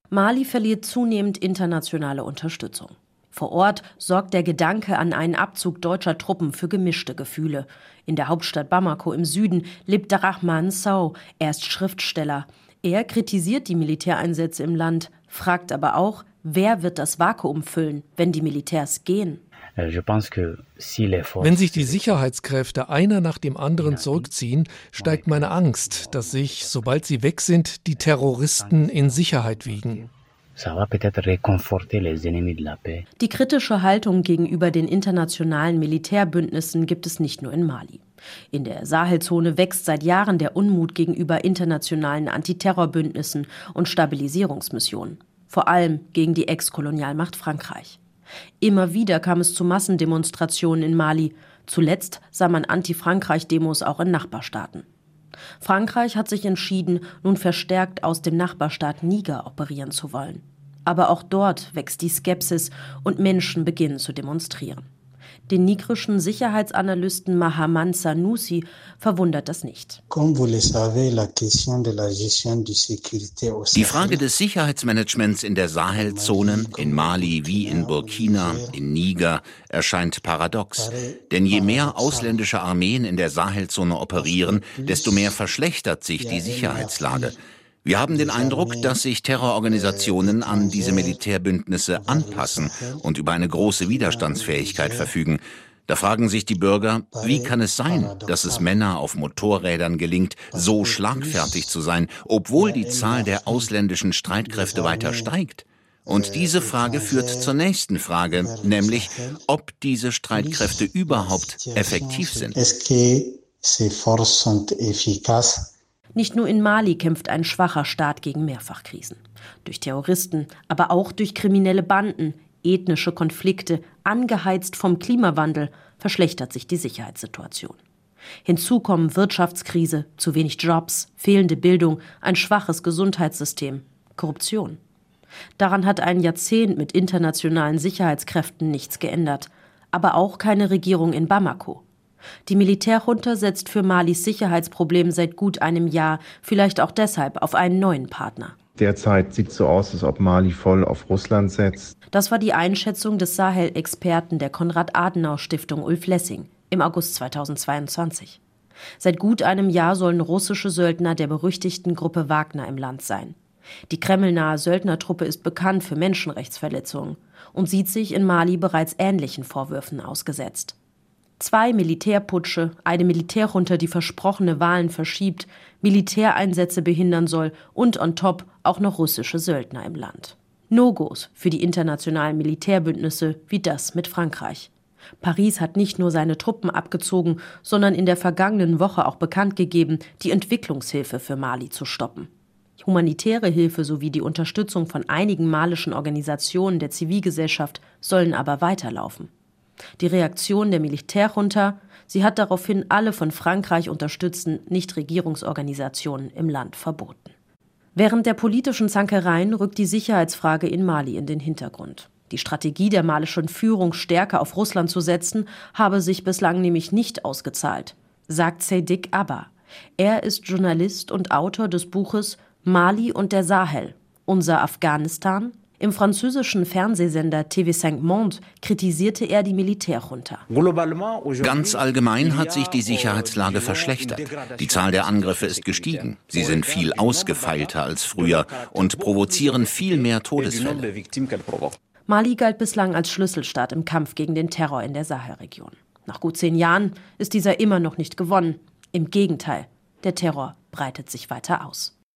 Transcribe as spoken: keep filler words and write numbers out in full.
Mali verliert zunehmend internationale Unterstützung. Vor Ort sorgt der Gedanke an einen Abzug deutscher Truppen für gemischte Gefühle. In der Hauptstadt Bamako im Süden lebt Dramane Sow, er ist Schriftsteller. Er kritisiert die Militäreinsätze im Land, fragt aber auch, wer wird das Vakuum füllen, wenn die Militärs gehen? Wenn sich die Sicherheitskräfte einer nach dem anderen zurückziehen, steigt meine Angst, dass sich, sobald sie weg sind, die Terroristen in Sicherheit wiegen. Die kritische Haltung gegenüber den internationalen Militärbündnissen gibt es nicht nur in Mali. In der Sahelzone wächst seit Jahren der Unmut gegenüber internationalen Antiterrorbündnissen und Stabilisierungsmissionen, vor allem gegen die Ex-Kolonialmacht Frankreich. Immer wieder kam es zu Massendemonstrationen in Mali. Zuletzt sah man Anti-Frankreich-Demos auch in Nachbarstaaten. Frankreich hat sich entschieden, nun verstärkt aus dem Nachbarstaat Niger operieren zu wollen. Aber auch dort wächst die Skepsis und Menschen beginnen zu demonstrieren. Den nigrischen Sicherheitsanalysten Mahaman Sanusi verwundert das nicht. Die Frage des Sicherheitsmanagements in der Sahelzone, in Mali wie in Burkina, in Niger, erscheint paradox. Denn je mehr ausländische Armeen in der Sahelzone operieren, desto mehr verschlechtert sich die Sicherheitslage. Wir haben den Eindruck, dass sich Terrororganisationen an diese Militärbündnisse anpassen und über eine große Widerstandsfähigkeit verfügen. Da fragen sich die Bürger, wie kann es sein, dass es Männern auf Motorrädern gelingt, so schlagfertig zu sein, obwohl die Zahl der ausländischen Streitkräfte weiter steigt? Und diese Frage führt zur nächsten Frage, nämlich, ob diese Streitkräfte überhaupt effektiv sind. Nicht nur in Mali kämpft ein schwacher Staat gegen Mehrfachkrisen. Durch Terroristen, aber auch durch kriminelle Banden, ethnische Konflikte, angeheizt vom Klimawandel, verschlechtert sich die Sicherheitssituation. Hinzu kommen Wirtschaftskrise, zu wenig Jobs, fehlende Bildung, ein schwaches Gesundheitssystem, Korruption. Daran hat ein Jahrzehnt mit internationalen Sicherheitskräften nichts geändert, aber auch keine Regierung in Bamako. Die Militärjunta setzt für Malis Sicherheitsproblem seit gut einem Jahr, vielleicht auch deshalb, auf einen neuen Partner. Derzeit sieht es so aus, als ob Mali voll auf Russland setzt. Das war die Einschätzung des Sahel-Experten der Konrad-Adenauer-Stiftung Ulf Lessing im August zweitausendzweiundzwanzig. Seit gut einem Jahr sollen russische Söldner der berüchtigten Gruppe Wagner im Land sein. Die kremlnahe Söldnertruppe ist bekannt für Menschenrechtsverletzungen und sieht sich in Mali bereits ähnlichen Vorwürfen ausgesetzt. Zwei Militärputsche, eine Militärjunta, die versprochene Wahlen verschiebt, Militäreinsätze behindern soll und on top auch noch russische Söldner im Land. No-Gos für die internationalen Militärbündnisse wie das mit Frankreich. Paris hat nicht nur seine Truppen abgezogen, sondern in der vergangenen Woche auch bekannt gegeben, die Entwicklungshilfe für Mali zu stoppen. Humanitäre Hilfe sowie die Unterstützung von einigen malischen Organisationen der Zivilgesellschaft sollen aber weiterlaufen. Die Reaktion der Militärjunta, sie hat daraufhin alle von Frankreich unterstützten Nichtregierungsorganisationen im Land verboten. Während der politischen Zankereien rückt die Sicherheitsfrage in Mali in den Hintergrund. Die Strategie der malischen Führung, stärker auf Russland zu setzen, habe sich bislang nämlich nicht ausgezahlt, sagt Seydik Abba. Er ist Journalist und Autor des Buches Mali und der Sahel, unser Afghanistan. Im französischen Fernsehsender T V cinq Monde kritisierte er die Militärjunta. Ganz allgemein hat sich die Sicherheitslage verschlechtert. Die Zahl der Angriffe ist gestiegen. Sie sind viel ausgefeilter als früher und provozieren viel mehr Todesfälle. Mali galt bislang als Schlüsselstaat im Kampf gegen den Terror in der Sahelregion. Nach gut zehn Jahren ist dieser immer noch nicht gewonnen. Im Gegenteil, der Terror breitet sich weiter aus.